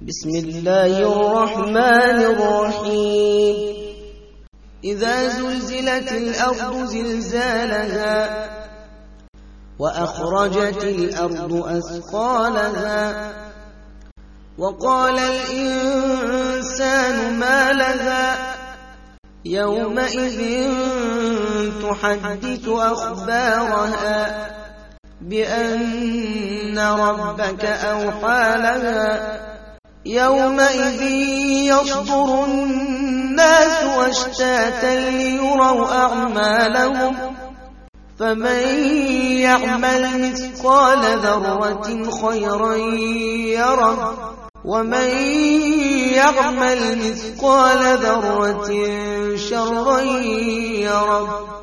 بسم الله الرحمن الرحيم إذا زلزلت الأرض زلزالها وأخرجت الأرض أثقالها وقال الإنسان ما لها يومئذ تحدث أخبارها بأن ربك أوحى لها يومئذ يصدر الناس أشتاتا ليروا أعمالهم فمن يعمل مثقال ذرة خيرا يره ومن يعمل مثقال ذرة شرا يره